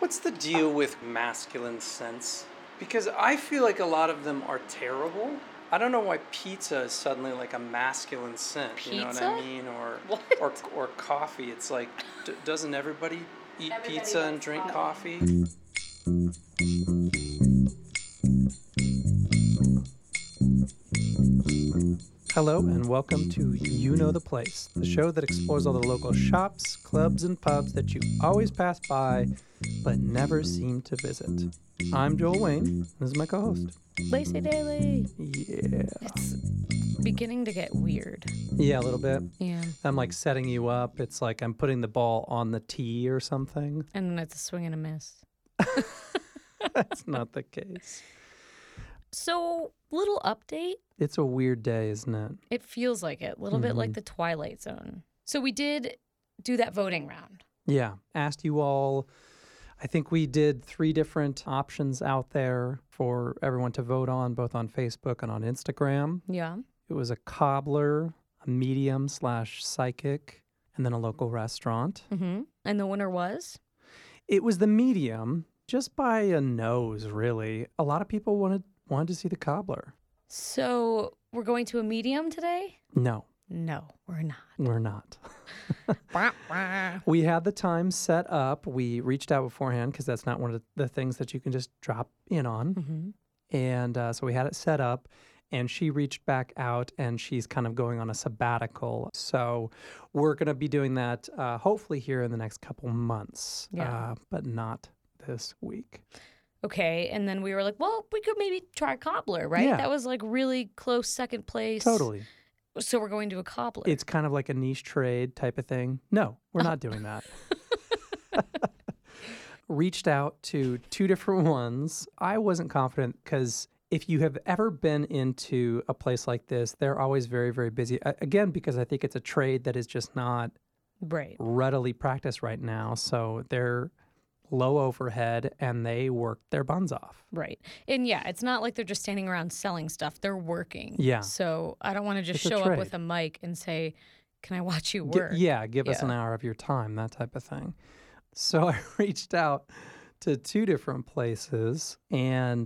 What's the deal with masculine scents? Because I feel like a lot of them are terrible. I don't know why pizza is suddenly like a masculine scent. Pizza? You know what I mean? Or coffee. It's like, doesn't everybody eat pizza and drink coffee? Hello and welcome to You Know the Place, the show that explores all the local shops, clubs, and pubs that you always pass by but never seem to visit. I'm Joel Wayne. This is my co-host. Lacey Daly. Yeah. It's beginning to get weird. Yeah, a little bit. Yeah. I'm like setting you up. It's like I'm putting the ball on the tee or something. And then it's a swing and a miss. That's not the case. So, little update. It's a weird day, isn't it? It feels like it. A little bit like the Twilight Zone. So we did do that voting round. Yeah. Asked you all. I think we did 3 different options out there for everyone to vote on, both on Facebook and on Instagram. Yeah. It was a cobbler, a medium/psychic, and then a local restaurant. Mm-hmm. And the winner was? It was the medium, just by a nose, really. A lot of people wanted to see the cobbler. So we're going to a medium today? No. No, we're not. We're not. Wah, wah. We had the time set up. We reached out beforehand because that's not one of the things that you can just drop in on. Mm-hmm. And so we had it set up, and she reached back out, and she's kind of going on a sabbatical. So we're going to be doing that hopefully here in the next couple months, but not this week. Okay, and then we were like, well, we could maybe try cobbler, right? Yeah. That was like really close second place. Totally. So we're going to a cobbler. It's kind of like a niche trade type of thing. No, we're not doing that. Reached out to 2 different ones. I wasn't confident because if you have ever been into a place like this, they're always very, very busy. Again, because I think it's a trade that is just not readily practiced right now. So they're low overhead and they work their buns off. Right. And yeah, it's not like they're just standing around selling stuff. They're working. Yeah. So I don't want to just It's a show trade. up with a mic and say, can I watch you work? Give us an hour of your time, that type of thing. So I reached out to 2 different places and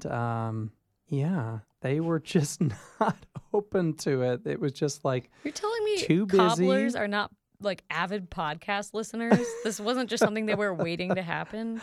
they were just not open to it. It was just like, You're telling me too busy. cobblers are not like avid podcast listeners? This wasn't just something they were waiting to happen?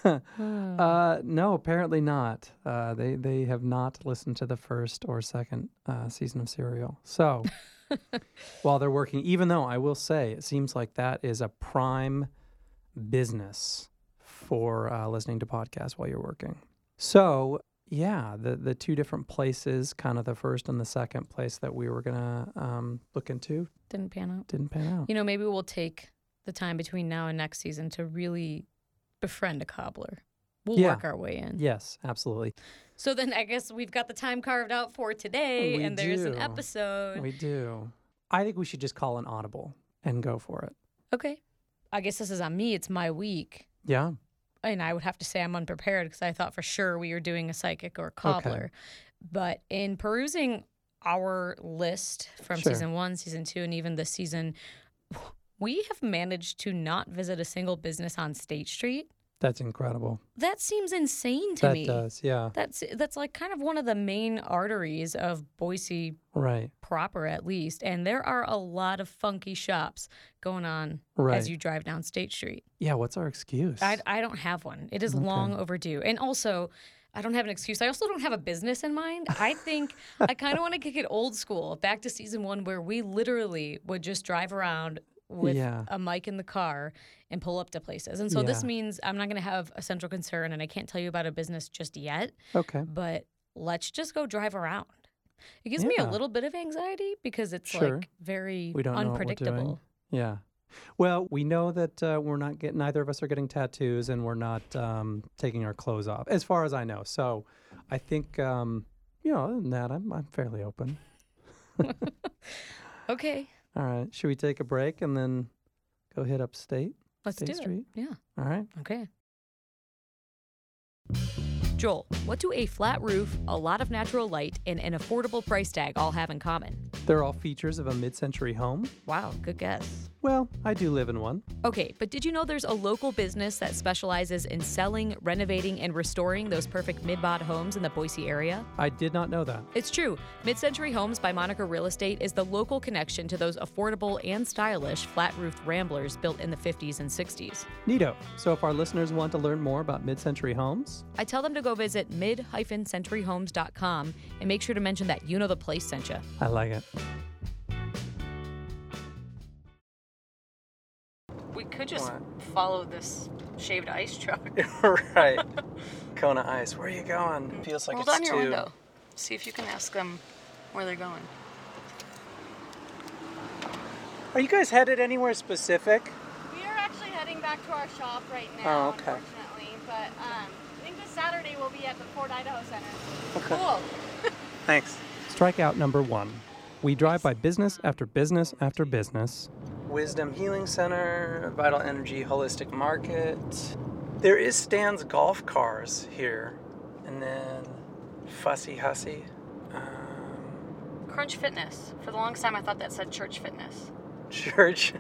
No, apparently not. They have not listened to the first or second season of Serial. So while they're working, even though I will say it seems like that is a prime business for listening to podcasts while you're working. So yeah, the 2 different places, kind of the first and the second place that we were going to look into. Didn't pan out. You know, maybe we'll take the time between now and next season to really befriend a cobbler. We'll work our way in. Yes, absolutely. So then I guess we've got the time carved out for today, and there's an episode. We do. I think we should just call an audible and go for it. Okay. I guess this is on me. It's my week. Yeah. And I would have to say I'm unprepared because I thought for sure we were doing a psychic or a cobbler. Okay. But in perusing our list from season 1, season 2, and even this season, we have managed to not visit a single business on State Street. That's incredible. That seems insane to me. That does, yeah. That's like kind of one of the main arteries of Boise proper, at least. And there are a lot of funky shops going on as you drive down State Street. Yeah, what's our excuse? I don't have one. It is long overdue. And also, I don't have an excuse. I also don't have a business in mind. I think I kind of want to kick it old school, back to season 1, where we literally would just drive around with a mic in the car and pull up to places. And so this means I'm not going to have a central concern, and I can't tell you about a business just yet. Okay. But let's just go drive around. It gives me a little bit of anxiety because it's like very we don't unpredictable. Know what we're doing. Yeah. Well, we know that neither of us are getting tattoos, and we're not taking our clothes off, as far as I know. So I think, other than that, I'm fairly open. Okay. All right. Should we take a break and then go hit up State? Let's State do Street? it. Yeah. All right. Okay. Joel, what do a flat roof, a lot of natural light, and an affordable price tag all have in common? They're all features of a mid-century home. Wow, good guess. Well, I do live in one. Okay, but did you know there's a local business that specializes in selling, renovating, and restoring those perfect mid-mod homes in the Boise area? I did not know that. It's true. Mid-Century Homes by Monica Real Estate is the local connection to those affordable and stylish flat-roofed ramblers built in the 50s and 60s. Neato. So if our listeners want to learn more about mid-century homes, I tell them to go visit mid-centuryhomes.com and make sure to mention that You Know the Place sent you. I like it. We could just follow this shaved ice truck. Right. Kona Ice. Where are you going? Feels like Hold it's on your too... window. See if you can ask them where they're going. Are you guys headed anywhere specific? We are actually heading back to our shop right Oh, now, okay. unfortunately. But I think this Saturday we'll be at the Fort Idaho Center. Okay. Cool. Thanks. Strikeout number 1. We drive by business after business after business. Wisdom Healing Center, Vital Energy Holistic Market. There is Stan's Golf Cars here. And then Fussy Hussy. Crunch Fitness. For the longest time, I thought that said Church Fitness. Church.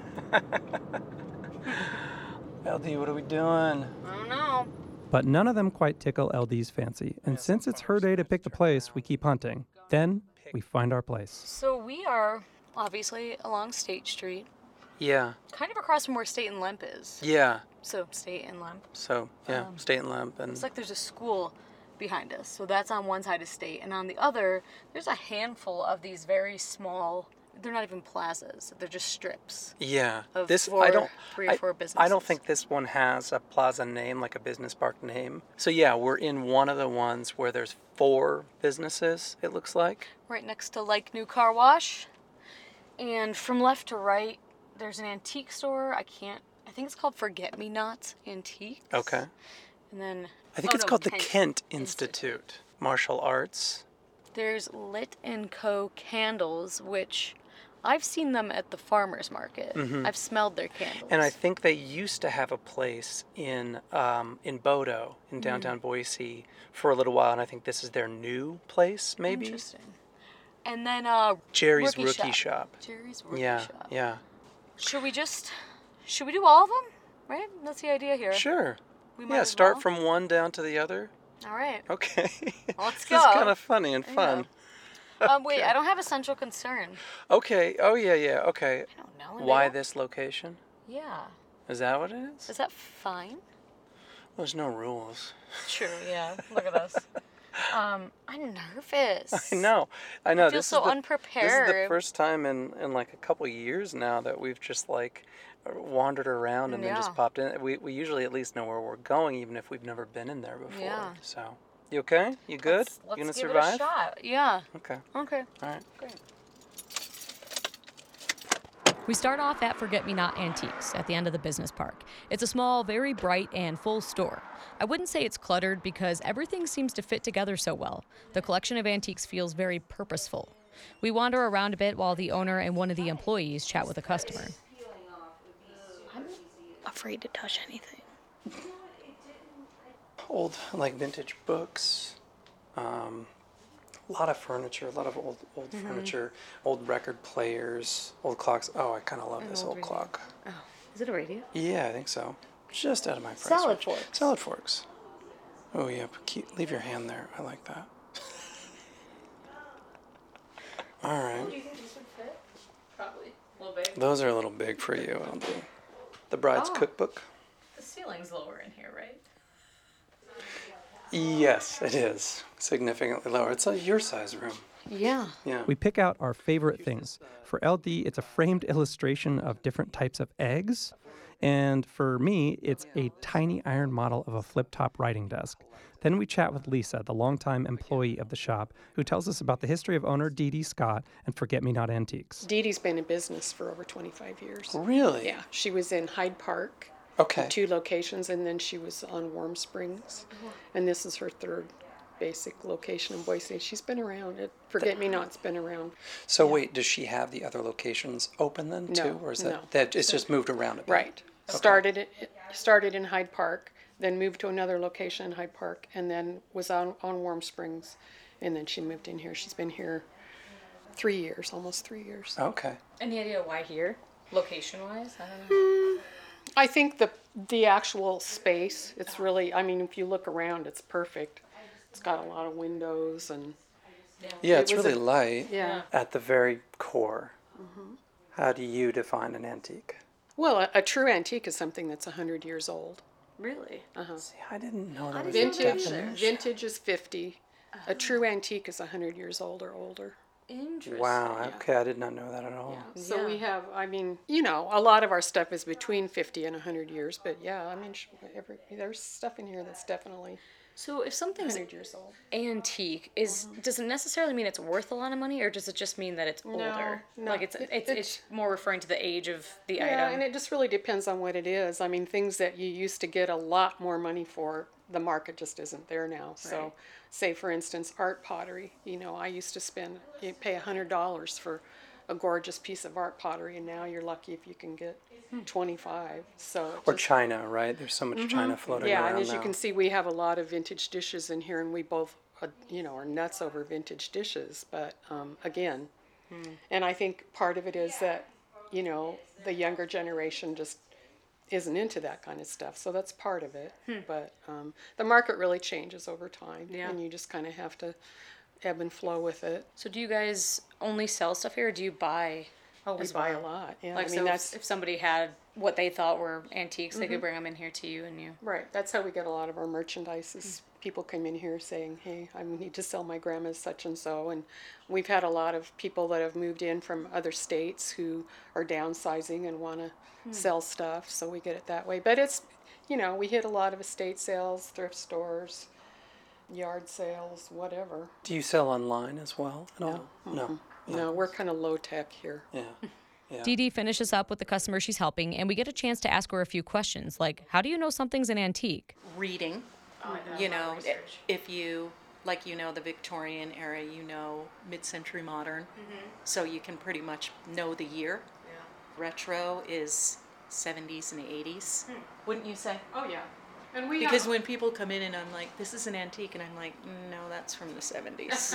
LD, what are we doing? I don't know. But none of them quite tickle LD's fancy. And since it's her day to pick the place, we keep hunting. Then we find our place. So we are obviously along State Street, Yeah. kind of across from where State and Lemp is. Yeah. So State and Lemp. So, yeah, State and Lamp. And It's like there's a school behind us. So that's on one side of State. And on the other, there's a handful of these very small, they're not even plazas. They're just strips. yeah. Of This, four- I don't, three or I- four I don't businesses. think this one has a plaza name, like a business park name. So, yeah, we're in one of the ones where there's 4 businesses, it looks like. Right next to Like New Car Wash. And from left to right, there's an antique store. I think it's called Forget Me Not Antiques. Okay. And then I think oh, it's no, called the Kent Institute. Martial Arts. There's Lit & Co. candles, which I've seen them at the farmer's market. I've smelled their candles. And I think they used to have a place in Bodo, in downtown Boise, for a little while, and I think this is their new place, maybe? Interesting. And then Jerry's Rookie Shop. Jerry's Rookie Yeah, Shop. yeah. Should we do all of them? Right? That's the idea here. Sure. We might Yeah, as start well. from one down to the other. All right. Okay. Let's This is go. kind of funny and fun. Wait, I don't have a central concern. Okay. Oh, yeah. Okay. I don't know. Why Anita. this location? Yeah. Is that what it is? Is that fine? There's no rules. True, yeah. Look at us. I'm nervous. I know. I feel This so is the, unprepared. This is the first time in like a couple years now that we've just like wandered around and then just Yeah. popped in. We usually at least know where we're going, even if we've never been in there before. Yeah. So, you okay? You good? Let's you gonna give survive? it a shot. Yeah. Okay. Okay. All right. Great. We start off at Forget Me Not Antiques at the end of the business park. It's a small, very bright, and full store. I wouldn't say it's cluttered because everything seems to fit together so well. The collection of antiques feels very purposeful. We wander around a bit while the owner and one of the employees chat with a customer. I'm afraid to touch anything. Old like vintage books. A lot of furniture, a lot of old furniture, old record players, old clocks. Oh, I kind of love this old clock. Oh, is it a radio? Yeah, I think so. Just out of my price Salad range. forks. Salad forks. Oh yeah, leave your hand there. I like that. All right. Do you think these would fit? Probably. A little big. Those are a little big for you. I'll do. The Bride's Oh. Cookbook. The ceiling's lower in here, right? Yes, it is significantly lower. It's your size room. Yeah. Yeah. We pick out our favorite things. For LD, it's a framed illustration of different types of eggs. And for me, it's a tiny iron model of a flip-top writing desk. Then we chat with Lisa, the longtime employee of the shop, who tells us about the history of owner Dee Dee Scott and Forget Me Not Antiques. Dee Dee's been in business for over 25 years. Really? Yeah, she was in Hyde Park, Okay. 2 locations, and then she was on Warm Springs. And this is her 3rd basic location in Boise. She's been around. Forget Me Not's been around. So wait, does she have the other locations open then No, too, or is no. that it's just moved around a bit? Right. Started in Hyde Park, then moved to another location in Hyde Park, and then was on Warm Springs, and then she moved in here. She's been here 3 years, almost 3 years. Okay. Any idea why here, location-wise? I don't know. I think the actual space, it's really, I mean, if you look around, it's perfect. It's got a lot of windows and Yeah, It it's was really a- light yeah. at the very core. How do you define an antique? Well, a true antique is something that's 100 years old. Really? See, I didn't know that was didn't a know that Vintage, definition. vintage is 50. A true antique is 100 years old or older. Interesting. Wow. Okay, I did not know that at all. So we have, I mean, you know, a lot of our stuff is between 50 and 100 years, but yeah, I mean, there's stuff in here that's definitely So if something's 100 years old. antique, does it necessarily mean it's worth a lot of money, or does it just mean that it's older? no. Like it's more referring to the age of the Yeah, item. and it just really depends on what it is. I mean, things that you used to get a lot more money for, the market just isn't there now. So, Right. say for instance, art pottery. You know, I used to you pay $100 for a gorgeous piece of art pottery, and now you're lucky if you can get 25. So it Or just- China, right? There's so much China floating yeah, around and as now. you can see, we have a lot of vintage dishes in here, and we both, you know, are nuts over vintage dishes. But again, and I think part of it is that, you know, the younger generation just isn't into that kind of stuff. So that's part of it. But the market really changes over time, Yeah. and you just kind of have to ebb and flow with it. So do you guys only sell stuff here, or do you buy? Oh, we as buy well? a lot. Yeah, Like, I mean so that's if somebody had what they thought were antiques, they could bring them in here to you, and you. right. That's how we get a lot of our merchandise. Is people come in here saying, "Hey, I need to sell my grandma's such and so," and we've had a lot of people that have moved in from other states who are downsizing and want to sell stuff. So we get it that way. But it's, you know, we hit a lot of estate sales, thrift stores, yard sales, whatever. Do you sell online as well at all? No. No, we're kind of low tech here. Yeah. Dee Dee finishes up with the customer she's helping, and we get a chance to ask her a few questions, like, how do you know something's an antique? Reading. You know, if you, like, you know, the Victorian era, you know, mid-century modern, so you can pretty much know the year. Retro is 70s and 80s, wouldn't you say? Oh yeah, and we Because when people come in and I'm like, this is an antique, and I'm like, no, that's from the 70s.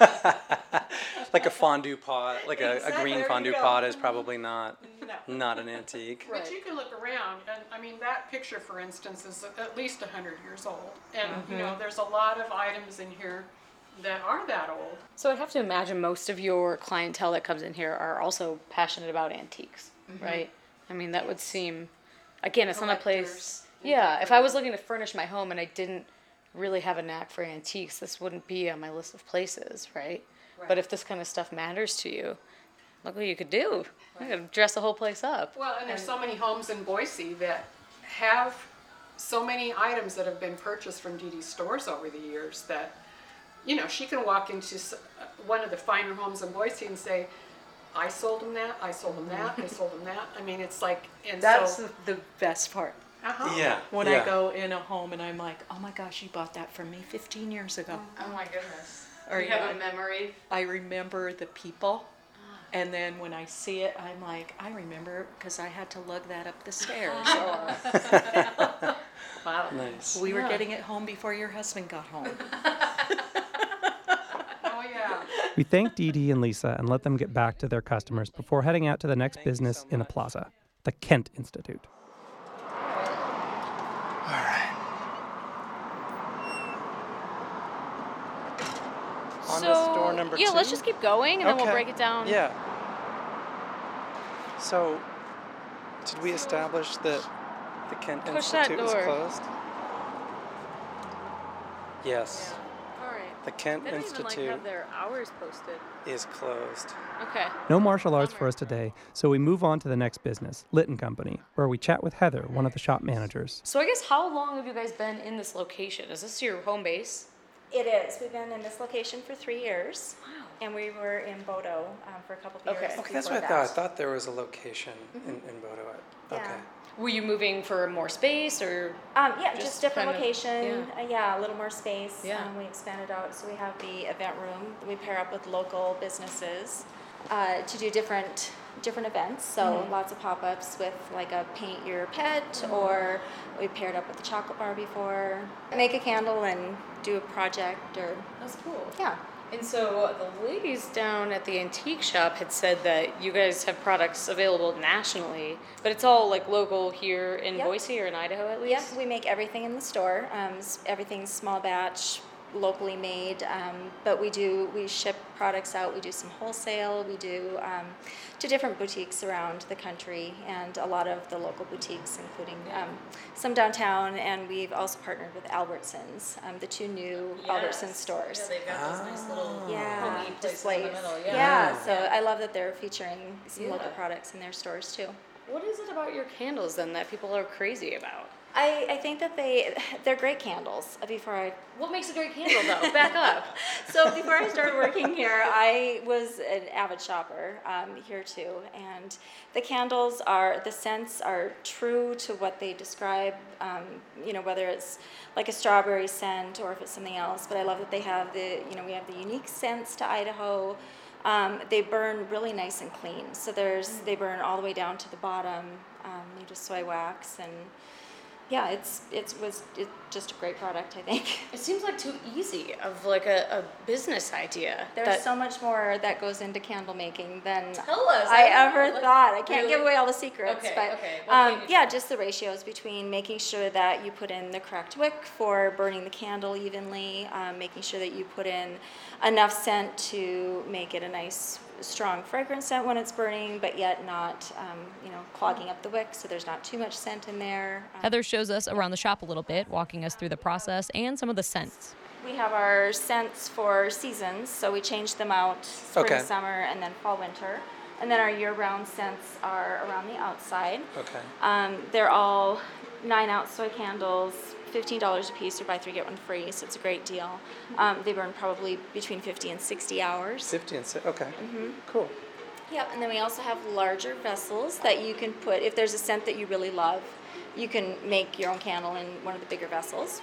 Like a fondue pot, like a Exactly, green there you fondue go. pot is probably not an antique. But you can look around, and I mean, that picture, for instance, is at least 100 years old. And, you know, there's a lot of items in here that are that old. So I'd have to imagine most of your clientele that comes in here are also passionate about antiques, right? I mean, that would seem, again, it's not a place. Collectors. Yeah, if I was looking to furnish my home and I didn't really have a knack for antiques, this wouldn't be on my list of places, right? But if this kind of stuff matters to you, look what you could do. You could dress the whole place up. Well, and there's so many homes in Boise that have so many items that have been purchased from Dee Dee's stores over the years that, you know, she can walk into one of the finer homes in Boise and say, I sold them that, I sold them that, I sold them that. I mean, it's like, and That's so, the best part. Yeah. When yeah. I go in a home and I'm like, oh my gosh, you bought that from me 15 years ago. Oh my goodness. Or, You have a memory. I remember the people, and then when I see it, I'm like, I remember because I had to lug that up the stairs. Or Wow. Nice. we were getting it home before your husband got home. oh yeah. We thank Dee Dee and Lisa and let them get back to their customers before heading out to the next business in the plaza, the Kent Institute. On with door number yeah, let's two? just keep going and then we'll Okay. break it down. Yeah. So, did we establish that the Kent Push that Institute is door. closed? Yes. All right. The Kent They don't even Institute have their hours posted. is closed. Okay. No martial arts for us today, so we move on to the next business, Litton Company, where we chat with Heather, one of the shop managers. So I guess how long have you guys been in this location? Is this your home base? It is. We've been in this location for 3 years. Wow. And we were in Bodo for a couple of years. Okay. Okay, that's before what I thought. I that. thought there was a location in Bodo. Yeah. Okay. Were you moving for more space or? Yeah, Just just different kind of- location. Yeah, a little more space. Yeah. We expanded out, so we have the event room. We pair up with local businesses to do different events. So lots of pop-ups with like a paint your pet, or we paired up with the chocolate bar before. Make a candle and do a project, or That's cool. yeah. And so the ladies down at the antique shop had said that you guys have products available nationally, but it's all like local here in Yep. Boise or in Idaho at Yep, least? we make everything in the store. Everything's small batch, locally made, but we ship products out. We do some wholesale. We do to different boutiques around the country, and a lot of the local boutiques, including some downtown. And we've also partnered with Albertsons, the 2 new Albertsons stores. Yeah, they've got those nice little Yeah, homey places in the displays. middle. Yeah, so I love that they're featuring some local products in their stores too. What is it about your candles then that people are crazy about? I think that they're great candles. What makes a great candle though? Back up. So before I started working here, I was an avid shopper here too, and the scents are true to what they describe. Whether it's like a strawberry scent or if it's something else. But I love that they have we have the unique scents to Idaho. They burn really nice and clean. So they burn all the way down to the bottom. You just soy wax and. Yeah, it's just a great product, I think. It seems like too easy of like a business idea. There's so much more that goes into candle making than Tell us. I ever thought. I can't give away all the secrets, Okay, but okay. What can you just the ratios between making sure that you put in the correct wick for burning the candle evenly, making sure that you put in enough scent to make it a nice strong fragrance scent when it's burning, but yet not, clogging up the wick, so there's not too much scent in there. Heather shows us around the shop a little bit, walking us through the process and some of the scents. We have our scents for seasons, so we change them out spring, summer, and then fall, winter. And then our year-round scents are around the outside. Okay. They're all 9-ounce soy candles, $15 a piece, or buy 3 get 1 free, so it's a great deal. They burn probably between 50 and 60 hours. 50 and 60, okay. Cool. Yep, and then we also have larger vessels that you can put, if there's a scent that you really love, you can make your own candle in one of the bigger vessels.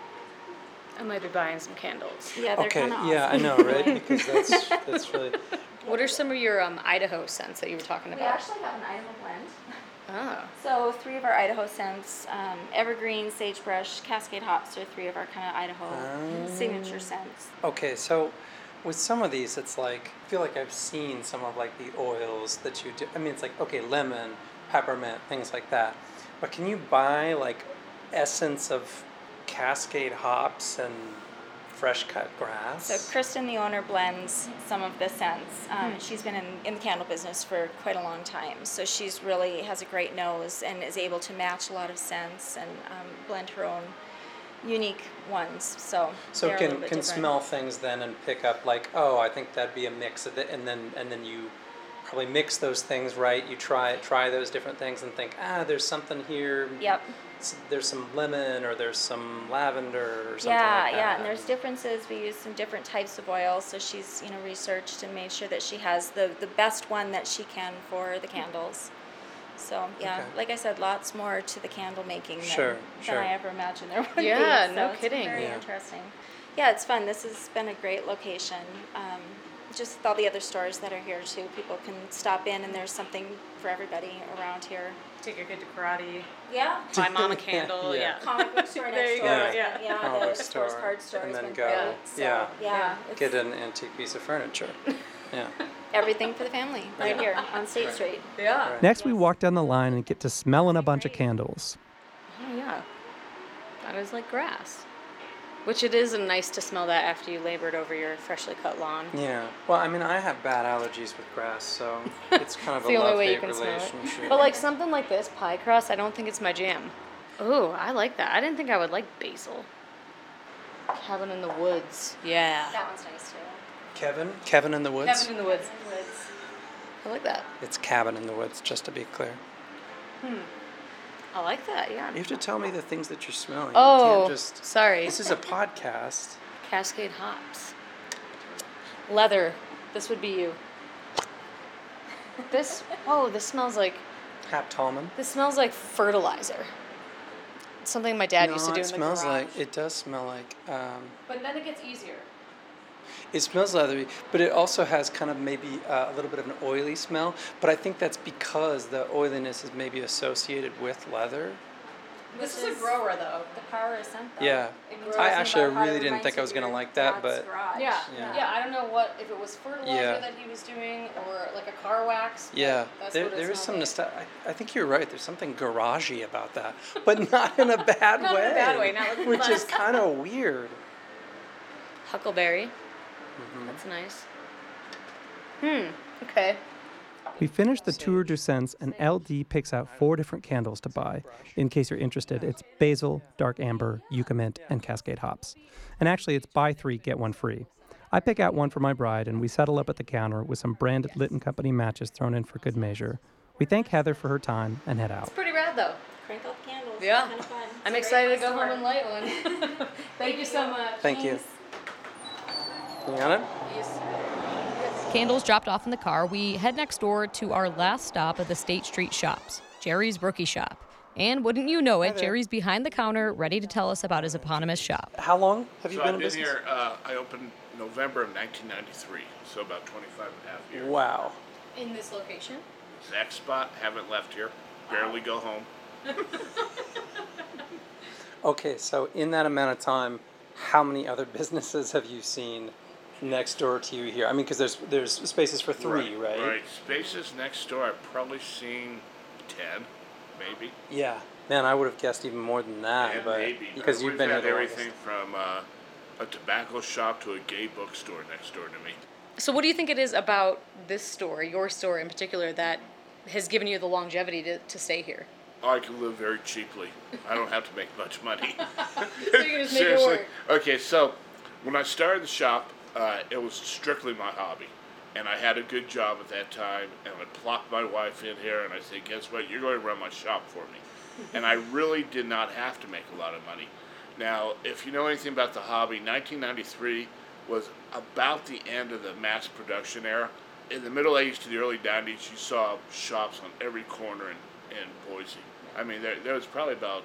I might be buying some candles. Yeah, they're Okay, kind of awesome. yeah, I know, right? Because that's really... What are some of your Idaho scents that you were talking We about? actually have an Idaho blend. Oh. So 3 of our Idaho scents, evergreen, sagebrush, cascade hops are 3 of our kind of Idaho signature scents. Okay, so with some of these, it's like, I feel like I've seen some of like the oils that you do. I mean, it's like, okay, lemon, peppermint, things like that. But can you buy like essence of cascade hops and fresh cut grass? So Kristen, the owner, blends some of the scents. She's been in the candle business for quite a long time, so she's really has a great nose and is able to match a lot of scents and blend her own unique ones. So they're a little bit can different. smell things then and pick up like, oh, I think that'd be a mix of it, and then you probably mix those things right. You try those different things and think, there's something here. Yep. There's some lemon or there's some lavender or something Yeah, like that. yeah, and there's differences. We use some different types of oils, so she's researched and made sure that she has the best one that she can for the candles. So yeah, Okay. like I said, lots more to the candle making Sure. than I ever imagined there would be. Yeah, So no it's kidding. been very Yeah. interesting. Yeah, it's fun. This has been a great location. Just with all the other stores that are here too, people can stop in, and there's something for everybody around here. Take your kid to karate. Yeah. Buy mom a candle. Yeah. Yeah. Comic book store There next you door. go, Yeah. yeah. Comic book The store, postcard store and has then been go. great. So, Yeah. yeah. Get an antique piece of furniture. Yeah. Everything for the family, right here on State Street. Yeah. Right. Next, we walk down the line and get to smelling a bunch of candles. Oh yeah. That is like grass. Which it is nice to smell that after you labored over your freshly cut lawn. Yeah. Well, I mean, I have bad allergies with grass, so it's kind of It's the a only way you love-hate can smell it. relationship. But like something like this, pie crust, I don't think it's my jam. Ooh, I like that. I didn't think I would like basil. Cabin in the Woods. Yeah. That one's nice too. Kevin in the Woods? Cabin in the Woods. I like that. It's Cabin in the Woods, just to be clear. I like that, yeah. You have to tell me the things that you're smelling. You Oh, can't just... sorry. This is a podcast. Cascade hops. Leather. This would be you. This smells like Hap Tallman. this smells like fertilizer. It's something my dad used to do in the garage. It does smell like, But then it gets easier. It smells leathery, but it also has kind of maybe a little bit of an oily smell. But I think that's because the oiliness is maybe associated with leather. This is a grower, though. The power is scent, though. Yeah. It grows I in actually about how it really didn't reminds think I you was of going to your like that, dad's but garage. Yeah. Yeah. Yeah, I don't know what, if it was fertilizer Yeah. that he was doing or like a car wax. but yeah, that's there what it is some smelled like. I think you're right. There's something garagey about that, but not in a bad Not way. in a bad way, not like which is less. kind of weird. Huckleberry. That's nice. Okay. We finished the tour du sense, and LD picks out 4 different candles to buy. In case you're interested, it's basil, dark amber, yucca mint, and cascade hops. And actually, it's buy 3, get 1 free. I pick out one for my bride, and we settle up at the counter with some branded Litton Company matches thrown in for good measure. We thank Heather for her time and head out. It's pretty rad, though. Crank out the candles. Yeah. It's kind of fun. It's I'm a great excited to place go home work. and light one. Thank you so much. Thank you. You got it? Candles dropped off in the car, we head next door to our last stop at the State Street Shops, Jerry's Rookie Shop. And wouldn't you know it, Jerry's behind the counter, ready to tell us about his eponymous shop. How long have you So been I've in been business? here, I opened November of 1993, so about 25 and a half years. Wow. In this location? Exact spot, haven't left here, barely go home. Okay, so in that amount of time, how many other businesses have you seen next door to you here? I mean, because there's spaces for 3, right? Right. Spaces next door, I've probably seen 10, maybe. Yeah. Man, I would have guessed even more than that, And but maybe. because you've We've been here had the everything longest. from a tobacco shop to a gay bookstore next door to me. So what do you think it is about this store, your store in particular, that has given you the longevity to stay here? I can live very cheaply. I don't have to make much money. So you can just make it Seriously. work. Okay, so when I started the shop, it was strictly my hobby. And I had a good job at that time, and I plopped my wife in here, and I said, guess what, you're going to run my shop for me. And I really did not have to make a lot of money. Now, if you know anything about the hobby, 1993 was about the end of the mass production era. In the middle 80s to the early 90s, you saw shops on every corner in Boise. I mean, there was probably about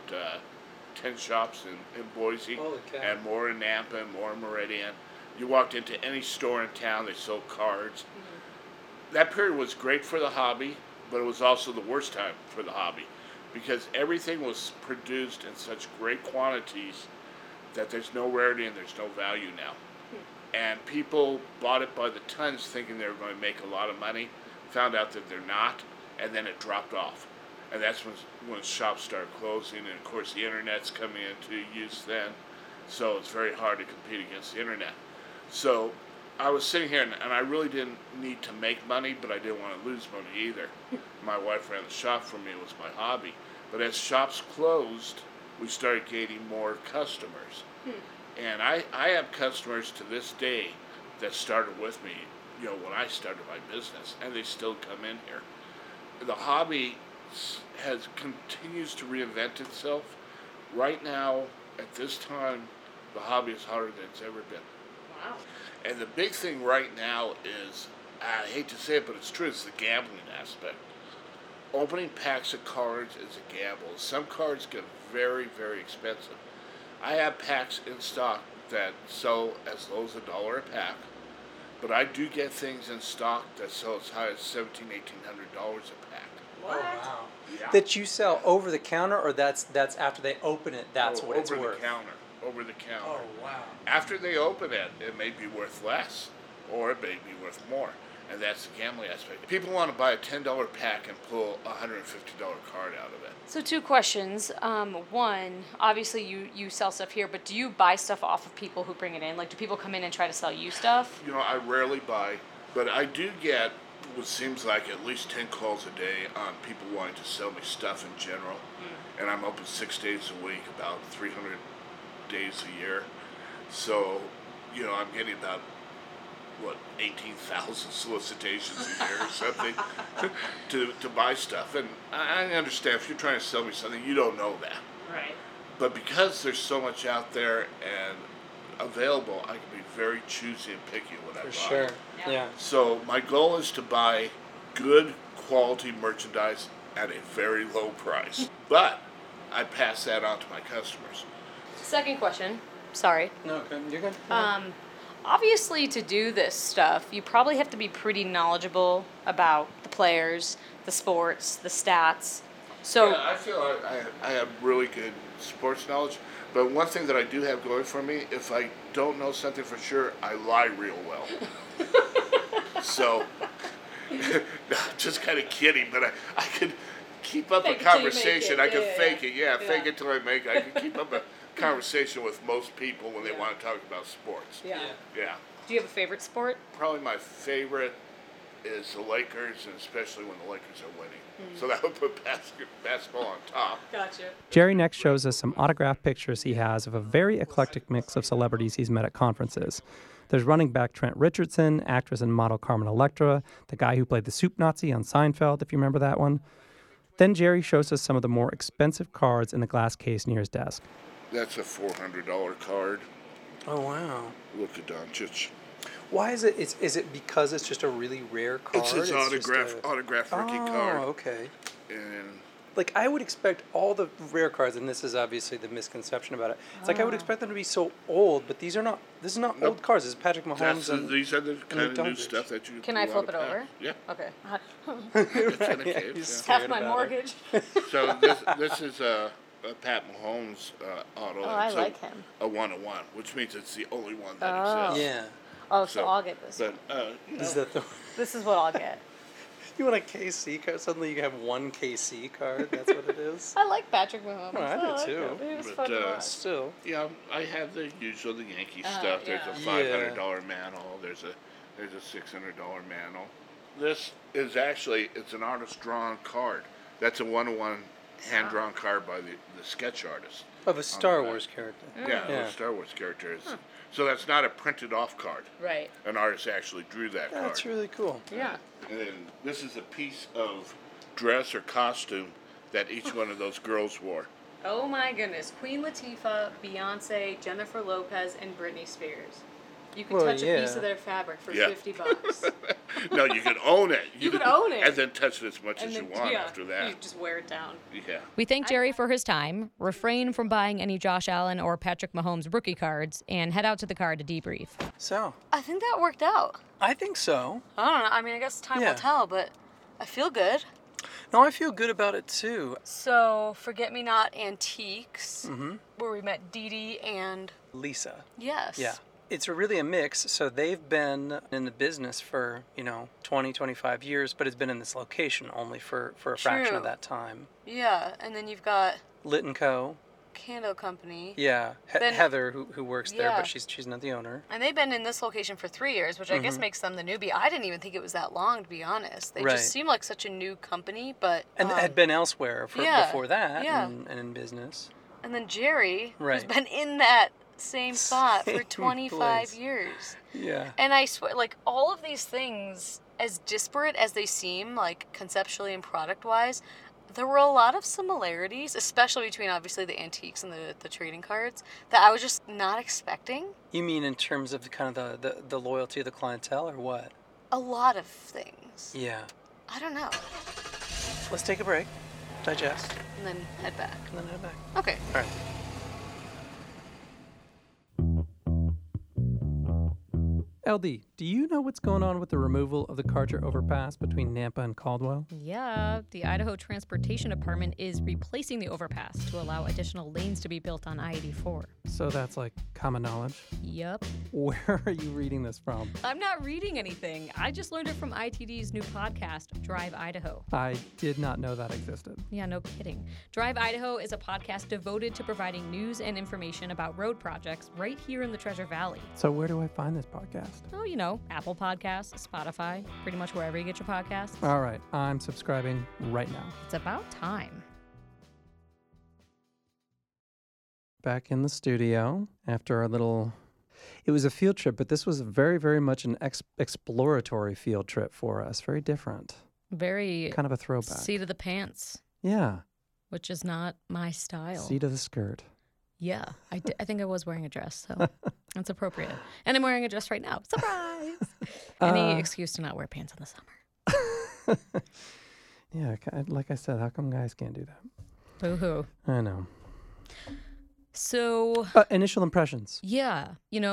10 shops in Boise, Holy cow. and more in Nampa, and more in Meridian. You walked into any store in town, they sold cards. That period was great for the hobby, but it was also the worst time for the hobby because everything was produced in such great quantities that there's no rarity and there's no value now. And people bought it by the tons thinking they were going to make a lot of money, found out that they're not, and then it dropped off. And that's when shops started closing, and of course the internet's coming into use then, so it's very hard to compete against the internet. So I was sitting here, and I really didn't need to make money, but I didn't want to lose money either. My wife ran the shop for me, it was my hobby. But as shops closed, we started gaining more customers. And I have customers to this day that started with me, you know, when I started my business, and they still come in here. The hobby continues to reinvent itself. Right now, at this time, the hobby is harder than it's ever been. Wow. And the big thing right now is, I hate to say it, but it's true, it's the gambling aspect. Opening packs of cards is a gamble. Some cards get very, very expensive. I have packs in stock that sell as low as $1 a pack, but I do get things in stock that sell as high as $1,700, $1,800 a pack. What? Oh, wow. Yeah. That you sell over the counter, or that's after they open it, that's what it's over worth? the counter. Over the counter. Oh, wow. After they open it, it may be worth less, or it may be worth more. And that's the gambling aspect. People want to buy a $10 pack and pull a $150 card out of it. So 2 questions. One, obviously you sell stuff here, but do you buy stuff off of people who bring it in? Like, do people come in and try to sell you stuff? You know, I rarely buy, but I do get what seems like at least 10 calls a day on people wanting to sell me stuff in general. And I'm open 6 days a week, about 300 days a year. So, you know, I'm getting about 18,000 solicitations a year or something to buy stuff. And I understand if you're trying to sell me something, you don't know that. Right. But because there's so much out there and available, I can be very choosy and picky what I buy. For sure. Yeah. So my goal is to buy good quality merchandise at a very low price. But I pass that on to my customers. Second question. Sorry. No, you're good. Obviously, to do this stuff, you probably have to be pretty knowledgeable about the players, the sports, the stats. So yeah, I feel I have really good sports knowledge, but one thing that I do have going for me, if I don't know something for sure, I lie real well. So, no, just kind of kidding, but I could keep up Fake a it till you make conversation. it. I can Yeah, fake yeah. it, yeah, Yeah. fake it till I make it. I can keep up a conversation with most people when they want to talk about sports. yeah. Yeah. Do you have a favorite sport? Probably my favorite is the Lakers, and especially when the Lakers are winning. So that would put basketball on top. Gotcha. Jerry next shows us some autographed pictures he has of a very eclectic mix of celebrities he's met at conferences. There's running back Trent Richardson, actress and model Carmen Electra, the guy who played the Soup Nazi on Seinfeld, if you remember that one. Then Jerry shows us some of the more expensive cards in the glass case near his desk. That's a $400 card. Oh, wow. Luka Doncic. Why is it? Is it because it's just a really rare card? It's his just autograph rookie Oh, card. okay. And Like, I would expect all the rare cards, and this is obviously the misconception about it. It's like I would expect them to be so old, but these are not. This is not old cards. This is Patrick Mahomes. these are the kind of new Doncic. stuff that you Can I pull flip out it of over? packs. Yeah. Okay. It's in a case, He's yeah. scared Half my about it. mortgage. So this is a Pat Mahomes auto. Oh, I It's like him. A 1-1, which means it's the only one that Oh. exists. Yeah. Oh, so I'll get this. But you know, Is that the? This is what I'll get. You want a KC card? Suddenly you have one KC card. That's what it is. I like Patrick Mahomes. Oh, I do like too. him. He was But, fun to watch. Still. yeah, I have the usual the Yankee stuff. There's a yeah. $500 mantle. There's a $600 mantle. This is actually it's an artist drawn card. That's a 1-1 hand drawn card by the sketch artist. Of a Star back. Wars character. Yeah, Yeah. a Star Wars character. So that's not a printed off card. Right. An artist actually drew that card. That's really cool. Yeah. And then this is a piece of dress or costume that each one of those girls wore. Oh my goodness. Queen Latifah, Beyonce, Jennifer Lopez, and Britney Spears. You could Well, touch a piece yeah. of their fabric for Yeah. $50. No, you can own it. You could own it. And then touch it as much And as then, you want yeah, after that. you just wear it down. Yeah. We thank Jerry for his time, refrain from buying any Josh Allen or Patrick Mahomes rookie cards, and head out to the car to debrief. So, I think that worked out. I think so. I don't know. I mean, I guess time Yeah. will tell, but I feel good. No, I feel good about it too. So, Forget Me Not Antiques, where we met Dee Dee and Lisa. yes. Yeah. It's really a mix. So they've been in the business for, 20, 25 years, but it's been in this location only for a fraction True. of that time. Yeah, and then you've got Lit & Co. Candle Company. Yeah. Then- Heather, who works there, Yeah. but she's not the owner. And they've been in this location for 3 years, which I guess makes them the newbie. I didn't even think it was that long, to be honest. They Right. just seem like such a new company, but And had been elsewhere yeah, before that yeah. and in business. and then Jerry, who's Right. been in that same spot for Same 25 place. years. Yeah. And I swear, like, all of these things, as disparate as they seem, like, conceptually and product-wise, there were a lot of similarities, especially between, obviously, the antiques and the trading cards, that I was just not expecting. You mean in terms of kind of the loyalty of the clientele or what? A lot of things. Yeah. I don't know. Let's take a break, digest, And then head back. and then head back. Okay. All right. LD, do you know what's going on with the removal of the Karcher overpass between Nampa and Caldwell? Yeah, the Idaho Transportation Department is replacing the overpass to allow additional lanes to be built on I-84. So that's like common knowledge. Yup. Where are you reading this from? I'm not reading anything. I just learned it from ITD's new podcast, Drive Idaho. I did not know that existed. Yeah, no kidding. Drive Idaho is a podcast devoted to providing news and information about road projects right here in the Treasure Valley. So where do I find this podcast? Oh, you know, Apple Podcasts, Spotify, pretty much wherever you get your podcasts. All right, I'm subscribing right now. It's about time. Back in the studio after our little... It was a field trip, but this was very, very much an exploratory field trip for us. Very different. Very Kind of a throwback. seat of the pants, Yeah. which is not my style. Seat of the skirt. Yeah, I think I was wearing a dress, so that's appropriate. And I'm wearing a dress right now. Surprise! Any excuse to not wear pants in the summer. Yeah, like I said, how come guys can't do that? Boo-hoo. I know. So initial impressions. Yeah,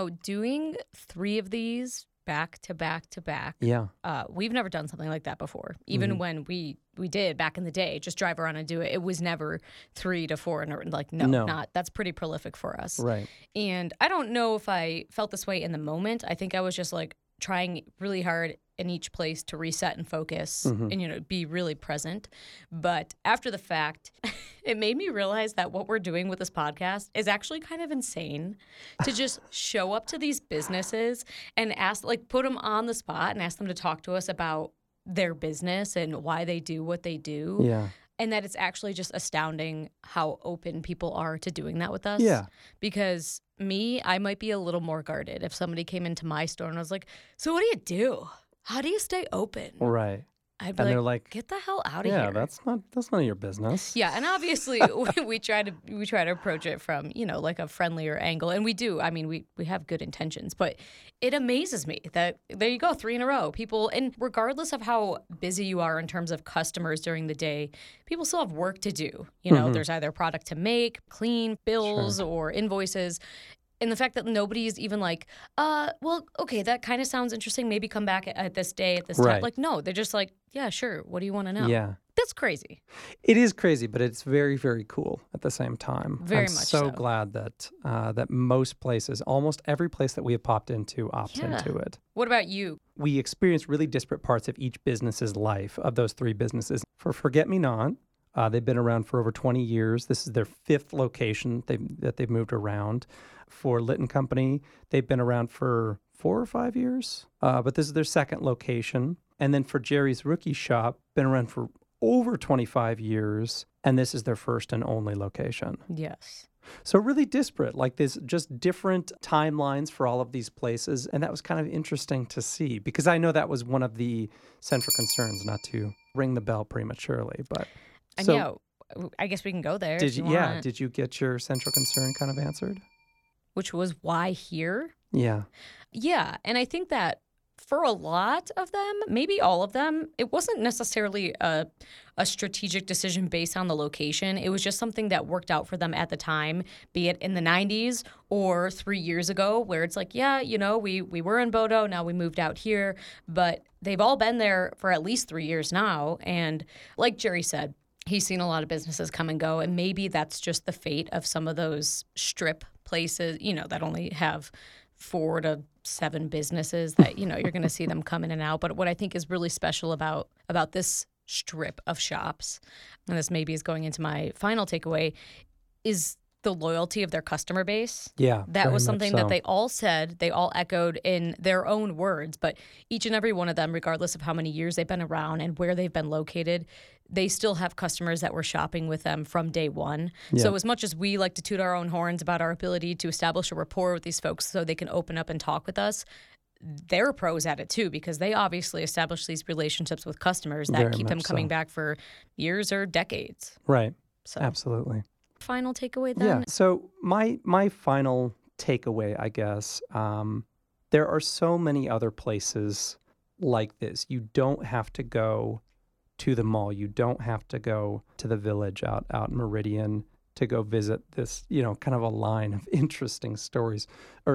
doing 3 of these back to back to back. Yeah. We've never done something like that before. Even when we did back in the day, just drive around and do it. It was never 3 to 4 and no, not. That's pretty prolific for us. Right. And I don't know if I felt this way in the moment. I think I was just like trying really hard in each place to reset and focus and be really present. But after the fact, it made me realize that what we're doing with this podcast is actually kind of insane. To just show up to these businesses and put them on the spot and ask them to talk to us about their business and why they do what they do. Yeah. And that it's actually just astounding how open people are to doing that with us. Yeah. Because I might be a little more guarded if somebody came into my store and was like, so what do you do? How do you stay open? Right. I'd be they're like, get the hell out of yeah, here. that's none of your business. Yeah, and obviously we try to approach it from, like a friendlier angle. And we do. I mean, we have good intentions, but it amazes me that there you go, 3 in a row. People, and regardless of how busy you are in terms of customers during the day, people still have work to do. There's either a product to make, clean, bills, or invoices. And the fact that nobody's even like, well, okay, that kind of sounds interesting. Maybe come back at this day, at this time. Like, no, they're just like, yeah, sure. What do you want to know? Yeah. That's crazy. It is crazy, but it's very, very cool at the same time. Very I'm much so glad that that most places, almost every place that we have popped into opts into it. What about you? We experienced really disparate parts of each business's life, of those 3 businesses. For Forget Me Not, they've been around for over 20 years. This is their 5th location that they've moved around. For Litton Company, they've been around for 4 or 5 years, but this is their 2nd location. And then for Jerry's Rookie Shop, been around for over 25 years, and this is their 1st and only location. Yes. So really disparate, like there's just different timelines for all of these places, and that was kind of interesting to see, because I know that was one of the central concerns, not to ring the bell prematurely, but... So, I guess we can go there. Did you get your central concern kind of answered? Which was why here? Yeah. Yeah, and I think that for a lot of them, maybe all of them, it wasn't necessarily a strategic decision based on the location. It was just something that worked out for them at the time, be it in the 90s or 3 years ago, where it's like, yeah, we were in Bodo, now we moved out here, but they've all been there for at least 3 years now. And like Jerry said, he's seen a lot of businesses come and go, and maybe that's just the fate of some of those strip places, that only have 4 to 7 businesses that, you're going to see them come in and out. But what I think is really special about this strip of shops, and this maybe is going into my final takeaway, is the loyalty of their customer base. Yeah. That was something that they all said, they all echoed in their own words, but each and every one of them, regardless of how many years they've been around and where they've been located, they still have customers that were shopping with them from day one. Yeah. So as much as we like to toot our own horns about our ability to establish a rapport with these folks so they can open up and talk with us, they're pros at it too, because they obviously establish these relationships with customers that keep them coming back for years or decades. Right. So absolutely. Final takeaway then? Yeah. So my final takeaway, I guess, there are so many other places like this. You don't have to go to the mall. You don't have to go to the Village out in Meridian to go visit this, kind of a line of interesting stores.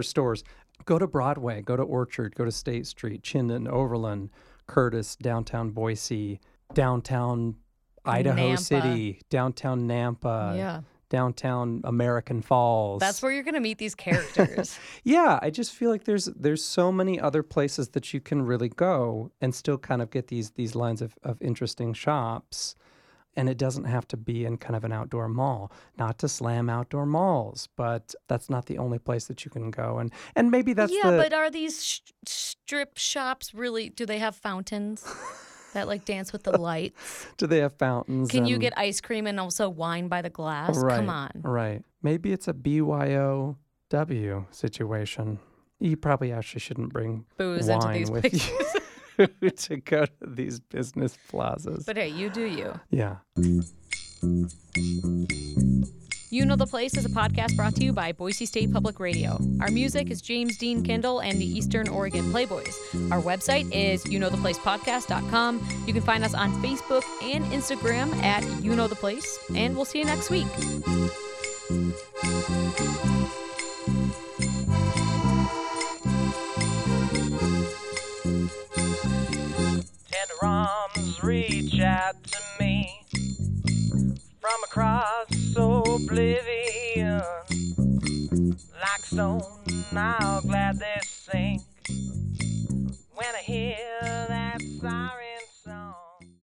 Go to Broadway, go to Orchard, go to State Street, Chinden, Overland, Curtis, downtown Boise, downtown Idaho Nampa. City, downtown Nampa, downtown American Falls. That's where you're going to meet these characters. Yeah, I just feel like there's so many other places that you can really go and still kind of get these lines of interesting shops. And it doesn't have to be in kind of an outdoor mall. Not to slam outdoor malls, but that's not the only place that you can go. And maybe that's but are these strip shops really, do they have fountains that dance with the lights? Do they have fountains? Can you get ice cream and also wine by the glass? Right, Come on. Right. Maybe it's a BYOW situation. You probably actually shouldn't bring booze wine into these with places. you to go to these business plazas. But hey, you do you. Yeah. You Know the Place is a podcast brought to you by Boise State Public Radio. Our music is James Dean Kindle and the Eastern Oregon Playboys. Our website is youknowtheplacepodcast.com. You can find us on Facebook and Instagram at You Know the Place, and we'll see you next week. Tender arms reach out to me from across oblivion, like stone hourglass.